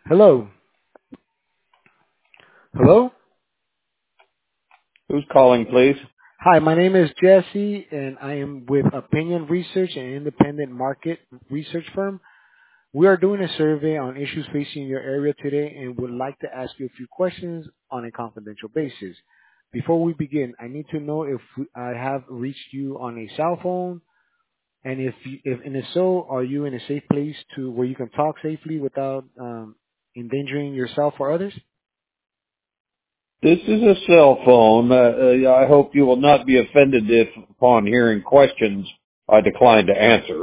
Hello. Hello. Who's calling, please? Hi, my name is Jesse, and I am with Opinion Research, an independent market research firm. We are doing a survey on issues facing your area today and would like to ask you a few questions on a confidential basis. Before we begin, I need to know if I have reached you on a cell phone, and if so, are you in a safe place to where you can talk safely without endangering yourself or others? This is a cell phone. I hope you will not be offended if, upon hearing questions, I decline to answer.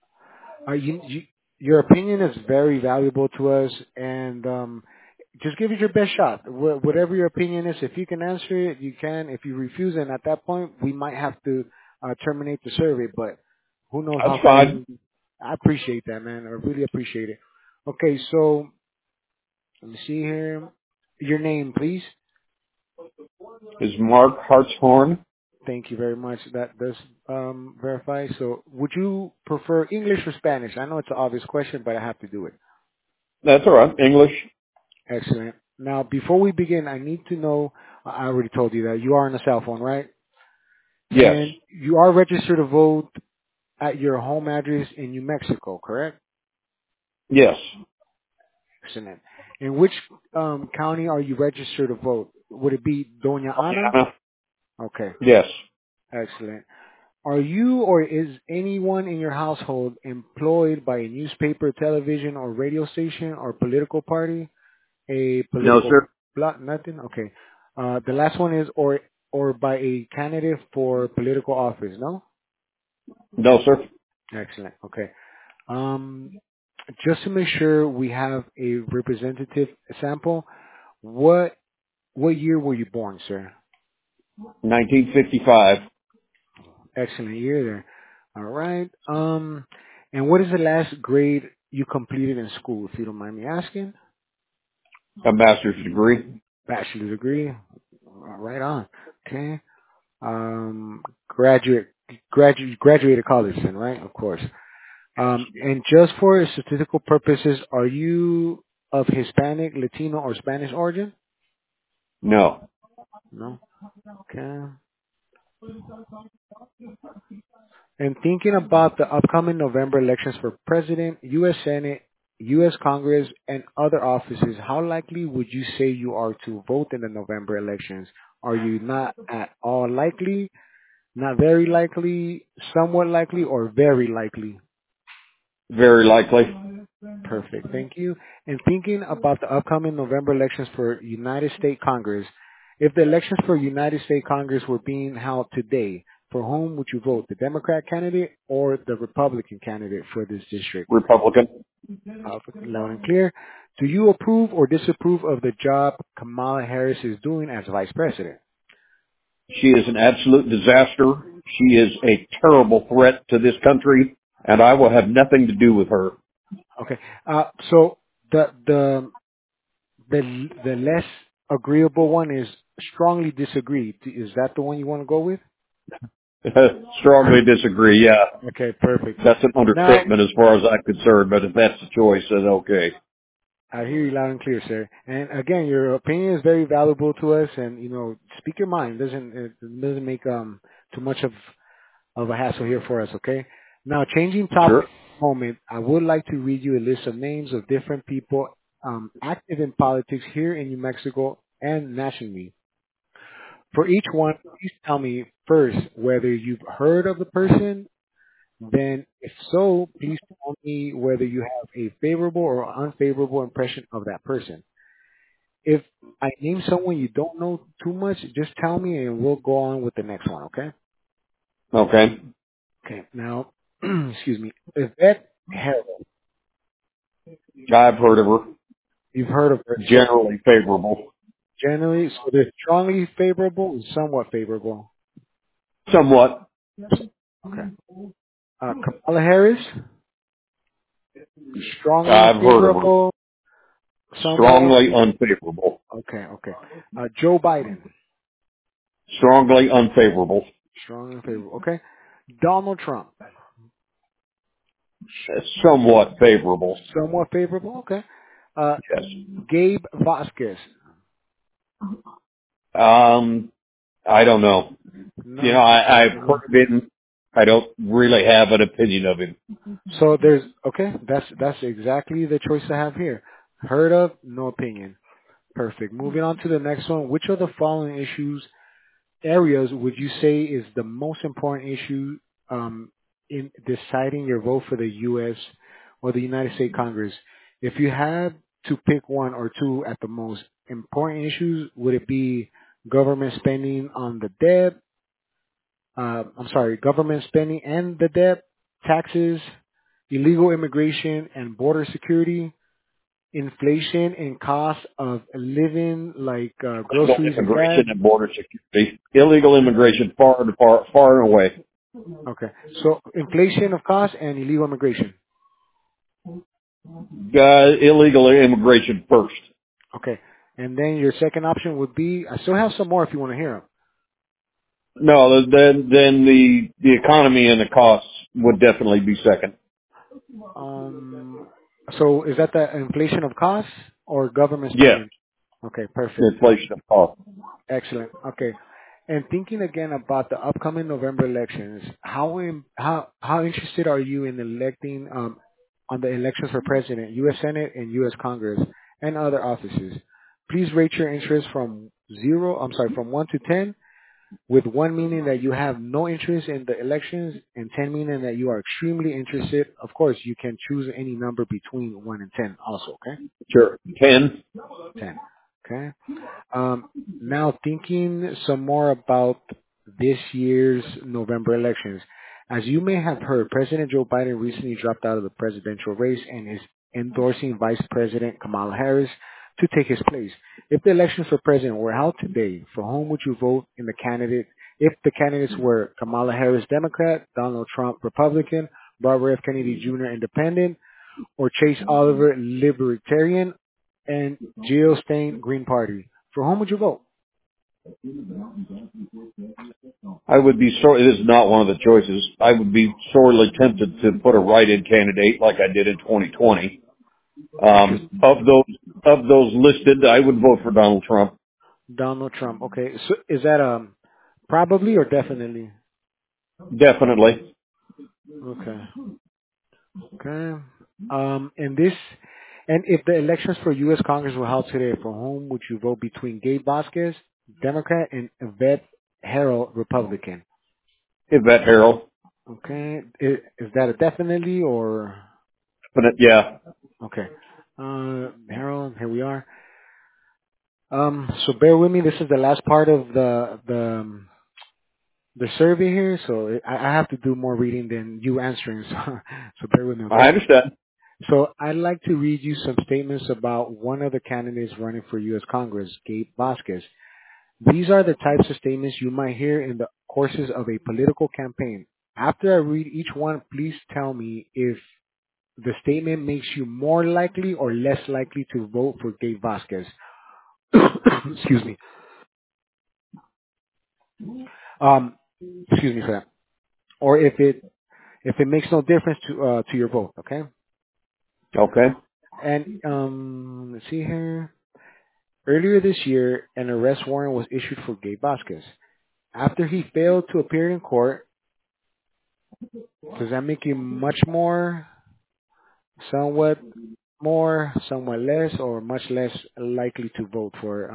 Your opinion is very valuable to us, and just give it your best shot. Whatever your opinion is, if you can answer it, you can. If you refuse, and at that point, we might have to terminate the survey. But who knows That's how far fine. we? I appreciate that, man. I really appreciate it. Okay, so let me see here. Your name, please. Is Mark Hartshorn? Thank you very much. That does verify. So, would you prefer English or Spanish? I know it's an obvious question, but I have to do it. That's all right. English? Excellent. Now, before we begin, I need to know, I already told you that you are on a cell phone, right? Yes. And you are registered to vote at your home address in New Mexico, correct? Yes. Excellent. In which county are you registered to vote? Would it be Doña Ana? Diana? Okay, Yes. excellent. Are you or is anyone in your household employed by a newspaper, television, or radio station or political party? A No, political sir. block? Nothing? Okay. The last one is or by a candidate for political office, no? No, sir. Excellent. Okay. Um, just to make sure we have a representative sample, what year were you born, sir? 1955. Excellent year there. All right. And what is the last grade you completed in school, if you don't mind me asking? A master's degree. Bachelor's degree. Right on. Okay. Graduated college then, right? Of course. And just for statistical purposes, are you of Hispanic, Latino, or Spanish origin? No. No. Okay. And thinking about the upcoming November elections for president, U.S. Senate, U.S. Congress, and other offices, how likely would you say you are to vote in the November elections? Are you not at all likely, not very likely, somewhat likely, or very likely? Very likely. Perfect. Thank you. And thinking about the upcoming November elections for United States Congress, if the elections for United States Congress were being held today, for whom would you vote, the Democrat candidate or the Republican candidate for this district? Republican. Loud and clear. Do you approve or disapprove of the job Kamala Harris is doing as vice president? She is an absolute disaster. She is a terrible threat to this country, and I will have nothing to do with her. Okay. So the less agreeable one is strongly disagree. Is that the one you want to go with? Strongly disagree. Yeah, Okay, perfect. that's an Now, understatement as far as I'm concerned. But if that's the choice, then okay. I hear you loud and clear, sir. And again, your opinion is very valuable to us, and speak your mind. It doesn't make too much of a hassle here for us. Okay. Now, changing topic Sure. for a moment, I would like to read you a list of names of different people active in politics here in New Mexico and nationally. For each one, please tell me first whether you've heard of the person. Then, if so, please tell me whether you have a favorable or unfavorable impression of that person. If I name someone you don't know too much, just tell me and we'll go on with the next one, okay? Okay. Okay, now, excuse me. Yvette Harrell, I've heard of her. you've heard of her. So, Generally favorable. generally, so they're strongly favorable and somewhat favorable. Somewhat. Okay. Kamala Harris, strongly I've heard of her. favorable, somewhat. Strongly unfavorable. Okay, okay. Joe Biden, Strongly unfavorable. strongly favorable. Okay. Donald Trump. Somewhat favorable. Somewhat favorable. Okay. Uh, Yes. Gabe Vasquez. I don't know. You know, No. I've heard of him. I don't really have an opinion of him. So there's okay. That's exactly the choice I have here. Heard of, no opinion. Perfect. Moving on to the next one. Which of the following areas would you say is the most important issue in deciding your vote for the U.S. or the United States Congress? If you had to pick one or two at the most important issues, would it be government spending on the debt? I'm sorry, government spending and the debt, taxes, illegal immigration and border security, inflation and cost of living like Illegal groceries and gas. immigration and border security. Illegal immigration far and away. Okay. So inflation of cost and illegal immigration. Illegal immigration first. Okay. And then your second option would be, I still have some more if you want to hear them. No, then the economy and the costs would definitely be second. Um, so is that the inflation of costs or government Yes, spending? Okay, perfect. inflation of cost. Excellent. Okay. And thinking again about the upcoming November elections, how interested are you in electing on the elections for president, U.S. Senate, and U.S. Congress, and other offices? Please rate your interest from 1 to 10, with 1 meaning that you have no interest in the elections and 10 meaning that you are extremely interested. Of course, you can choose any number between 1 and 10 also, okay? Sure. 10. 10. Okay. Um, Now thinking some more about this year's November elections. As you may have heard, President Joe Biden recently dropped out of the presidential race and is endorsing Vice President Kamala Harris to take his place. If the elections for president were held today, for whom would you vote in the candidate? If the candidates were Kamala Harris, Democrat, Donald Trump, Republican, Robert F. Kennedy Jr., Independent, or Chase Oliver, Libertarian, and Jill Stein, Green Party. For whom would you vote? I would be sorry. It is not one of the choices. I would be sorely tempted to put a write-in candidate like I did in 2020. Interest Of those listed, I would vote for Donald Trump. Donald Trump. Okay, so is that probably or definitely? Definitely. Okay, okay. And this, and if the elections for U.S. Congress were held today, for whom would you vote between Gabe Vasquez, Democrat, and Yvette Herald, Republican? Yvette Harrell. Okay, is that a definitely or Yeah. okay? Harold, here we are. So bear with me. This is the last part of the survey here. So I have to do more reading than you answering. So bear with me, I okay? understand. So I'd like to read you some statements about one of the candidates running for U.S. Congress, Gabe Vasquez. These are the types of statements you might hear in the courses of a political campaign. After I read each one, please tell me if the statement makes you more likely or less likely to vote for Gabe Vasquez. Excuse me. Um, excuse me for that. Or if it makes no difference to your vote, okay? Okay. And let's see here. Earlier this year, an arrest warrant was issued for Gabe Vasquez. After he failed to appear in court, does that make you much somewhat less, or much less likely to vote for?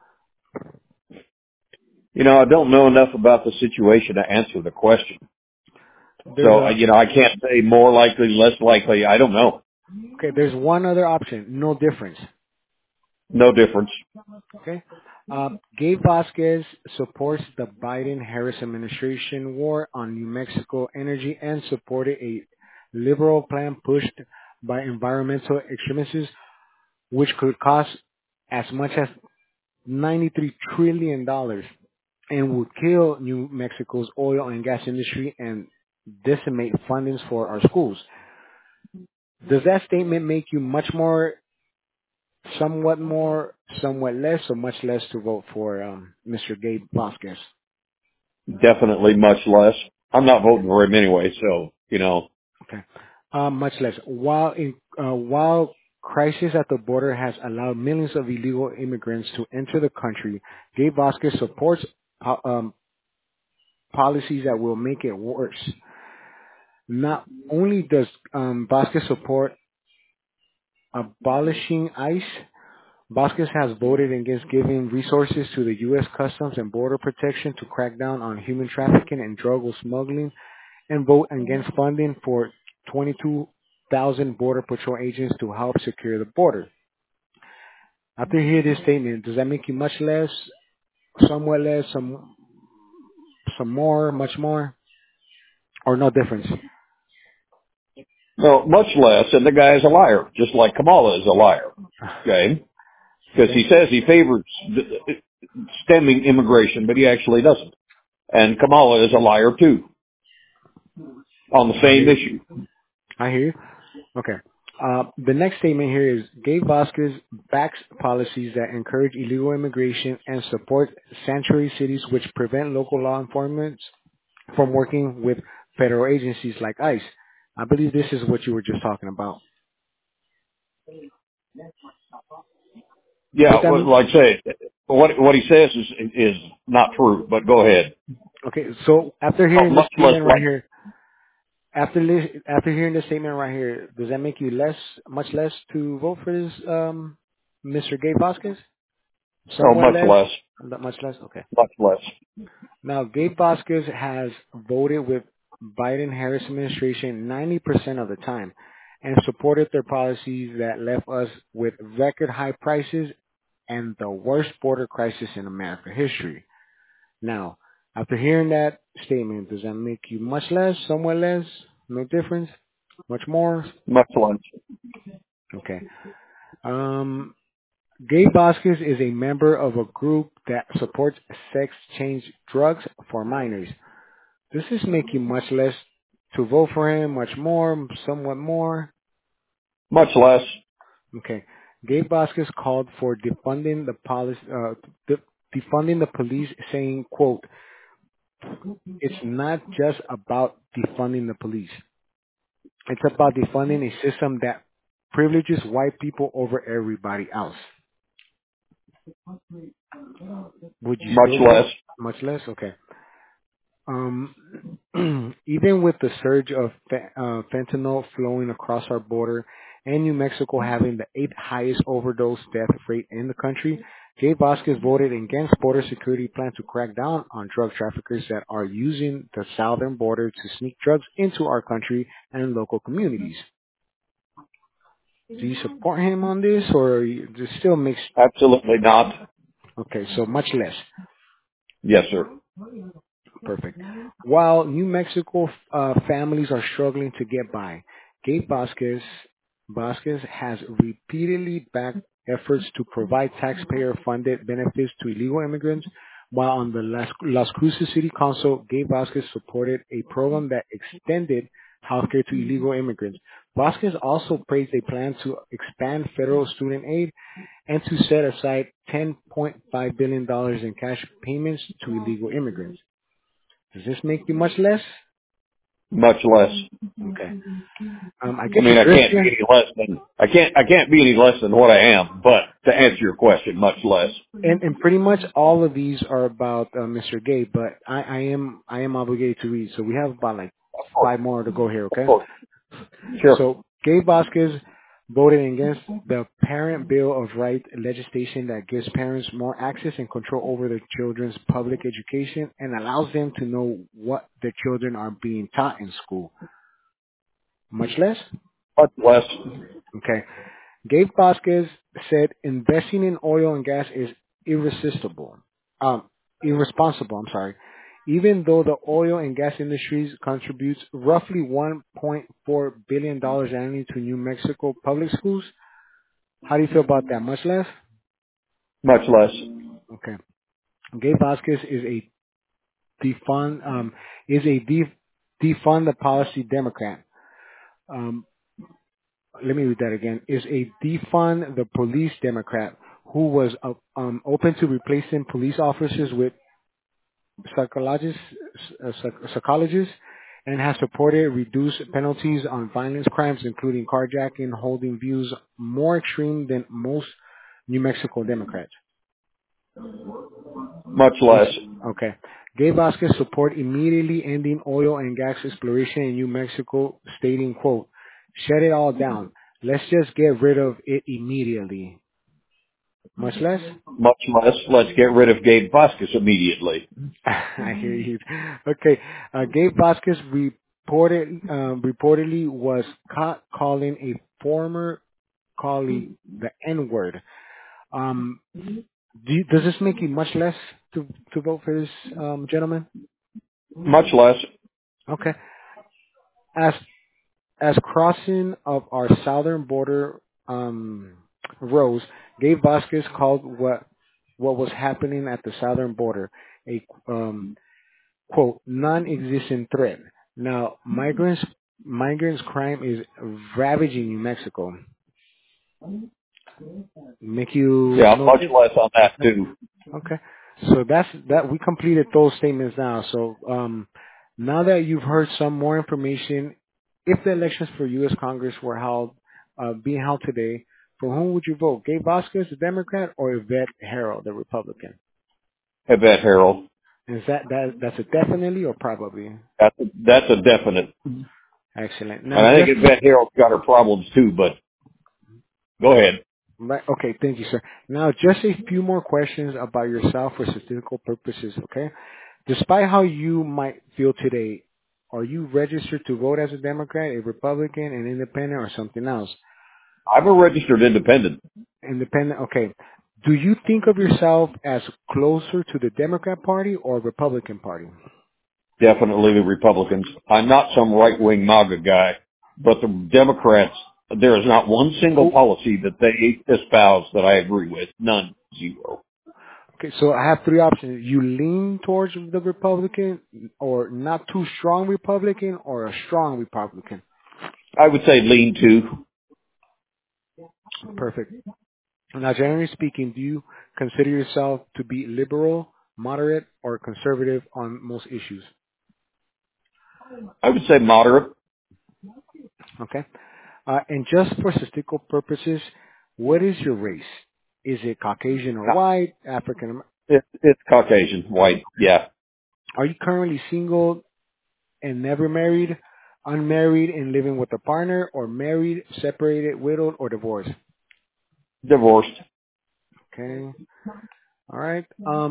You know, I don't know enough about the situation to answer the question. There's So, a I can't say more likely, less likely. I don't know. okay. There's one other option. No difference. No difference. Okay. Gabe Vasquez supports the Biden-Harris administration war on New Mexico energy and supported a liberal plan pushed by environmental extremists, which could cost as much as $93 trillion dollars and would kill New Mexico's oil and gas industry and decimate fundings for our schools. Does that statement make you somewhat less, or much less to vote for Mr. Gabe Vasquez? Definitely much less. I'm not voting for him anyway, so, Okay. Much less. While crisis at the border has allowed millions of illegal immigrants to enter the country, Gabe Vasquez supports policies that will make it worse. Not only does Vasquez support abolishing ICE, Vasquez has voted against giving resources to the U.S. Customs and Border Protection to crack down on human trafficking and drug smuggling, and vote against funding for 22,000 Border Patrol agents to help secure the border. After you hear this statement, does that make you much less, somewhat less, some more, much more, or no difference? No, much less, and the guy is a liar, just like Kamala is a liar. Okay? Because he says he favors stemming immigration, but he actually doesn't. And Kamala is a liar too, on the same issue. I hear you. Okay. The next statement here is Gabe Vasquez backs policies that encourage illegal immigration and support sanctuary cities which prevent local law enforcement from working with federal agencies like ICE. I believe this is what you were just talking about. Yeah, What that mean? like I say, what he says is not true, but go ahead. Okay, so after hearing this Much less statement right like, here, after hearing this statement right here, does that make you much less to vote for this, Mr. Gabe Vasquez? no, Somewhat less? much Much less? Okay. less. Now, Gabe Vasquez has voted with Biden-Harris administration 90% of the time and supported their policies that left us with record high prices and the worst border crisis in American history. Now, after hearing that statement, does that make you much less, somewhat less, no difference, much more? Much less. Okay. Gabe Vasquez is a member of a group that supports sex change drugs for minors. Does this make you much less to vote for him, much more, somewhat more? Much less. Okay. Gabe Vasquez called for defunding the police, defunding the police, saying, "quote It's not just about defunding the police. It's about defunding a system that privileges white people over everybody else." Would you Much still less. vote? Much less? Okay. Um, even with the surge of fentanyl flowing across our border and New Mexico having the eighth highest overdose death rate in the country, Gabe Vasquez voted against border security plan to crack down on drug traffickers that are using the southern border to sneak drugs into our country and local communities. Do you support him on this, or it still makes? Absolutely not. Okay, so much less. Yes, sir. Perfect. While New Mexico families are struggling to get by, Gabe Vasquez has repeatedly backed efforts to provide taxpayer-funded benefits to illegal immigrants. While on the Las Cruces City Council, Gabe Vasquez supported a program that extended healthcare to illegal immigrants. Vasquez also praised a plan to expand federal student aid and to set aside $10.5 billion in cash payments to illegal immigrants. Does this make you much less? Much less. Okay. I I guess mean, the I drift can't be here, any less than I can't be any less than what I am. But to answer your question, much less. and pretty much all of these are about Mr. Gabe, but I am obligated to read, so we have about like Of course. 5 more to go here. Of Okay. course. Sure. So Gabe Vasquez voted against the Parent Bill of Rights legislation that gives parents more access and control over their children's public education and allows them to know what their children are being taught in school. Much less? Much less. Okay. Gabe Vasquez said investing in oil and gas is irresistible, irresponsible, I'm sorry. Even though the oil and gas industries contributes roughly $1.4 billion annually to New Mexico public schools. How do you feel about that? Much less? Much less. Okay. Gabe Vasquez is a defund the policy Democrat. Um, Let me read that again. Is a defund the police Democrat who was open to replacing police officers with psychologists, psychologists and has supported reduced penalties on violence crimes, including carjacking, holding views more extreme than most New Mexico Democrats. Much less. Okay. Gabe Vasquez support immediately ending oil and gas exploration in New Mexico, stating, quote, shut it all down. Let's just get rid of it immediately. Much less? Much less. Let's get rid of Gabe Vasquez immediately. I hear you. Okay. Gabe Vasquez reportedly was caught calling a former colleague the N-word. Um, does this make you much less to vote for this gentleman? Much less. Okay. As as crossing of our southern border rose, Gabe Vasquez called what was happening at the southern border a quote non-existent threat. Now, migrants crime is ravaging New Mexico. Make you Yeah, much notice? less on that too. Okay. So that we completed those statements now. So now that you've heard some more information, if the elections for U.S. Congress were being held today, for whom would you vote? Gabe Vasquez, the Democrat, or Yvette Herrell, the Republican? Yvette Harold. Is that's a definitely or probably? That's a definite. Excellent. And Now, I think just Yvette Harold's got her problems too, but go ahead. right, okay, thank you, sir. Now, just a few more questions about yourself for statistical purposes, okay? Despite how you might feel today, are you registered to vote as a Democrat, a Republican, an independent, or something else? I'm a registered independent. Independent, okay. Do you think of yourself as closer to the Democrat Party or Republican Party? Definitely the Republicans. I'm not some right-wing MAGA guy, but the Democrats, there is not one single Oh, policy that they espouse that I agree with. None. Zero. okay, so I have three options. You lean towards the Republican, or not too strong Republican, or a strong Republican. I would say lean to. Perfect. Now, generally speaking, do you consider yourself to be liberal, moderate, or conservative on most issues? I would say moderate. Okay. And just for statistical purposes, what is your race? Is it Caucasian or No, white, African? it's Caucasian, white. Yeah. Are you currently single and never married, unmarried and living with a partner, or married, separated, widowed, or divorced? Divorced. Okay. All right.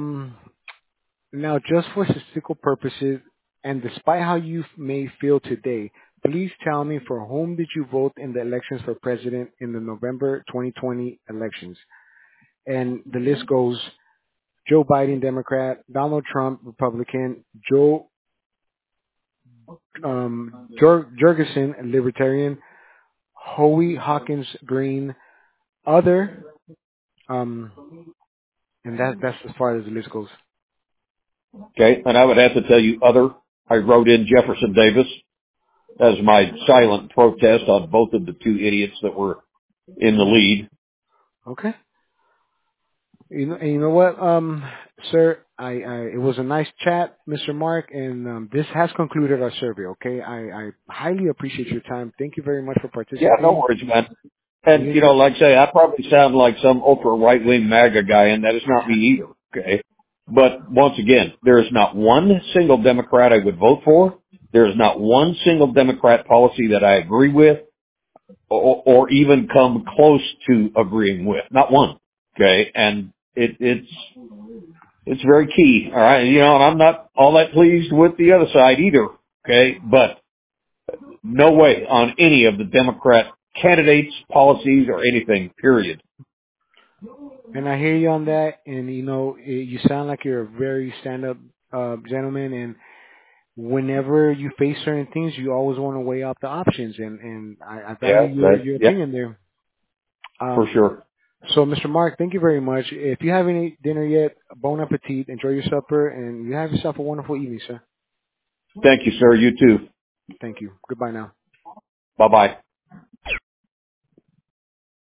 Now, just for statistical purposes, and despite how you may feel today, please tell me for whom did you vote in the elections for president in the November 2020 elections? And the list goes Joe Biden, Democrat, Donald Trump, Republican, Joe Jurgensen, Libertarian, Howie Hawkins, Green, other, um, and that's as far as the list goes. Okay. And I would have to tell you other. I wrote in Jefferson Davis as my silent protest on both of the two idiots that were in the lead. Okay. You know what, sir, it was a nice chat, Mr. Mark, and this has concluded our survey. Okay, I highly appreciate your time. Thank you very much for Yeah, no participating. worries, man. And, You, like I say, I probably sound like some ultra right-wing MAGA guy, and that is not me either, okay? But once again, there is not one single Democrat I would vote for. There is not one single Democrat policy that I agree with or even come close to agreeing with. Not one, okay? And it's very key, all right? And I'm not all that pleased with the other side either, okay? But no way on any of the Democrat candidates, policies, or anything, period. and I hear you on that, and you sound like you're a very stand-up gentleman, and whenever you face certain things, you always want to weigh up the options, and I value your Yeah, opinion there. for Um, sure. so, Mr. Mark, thank you very much. If you haven't eaten dinner yet, bon appetit. Enjoy your supper, and you have yourself a wonderful evening, sir. Thank you, sir. You too. Thank you. Goodbye now. Bye-bye.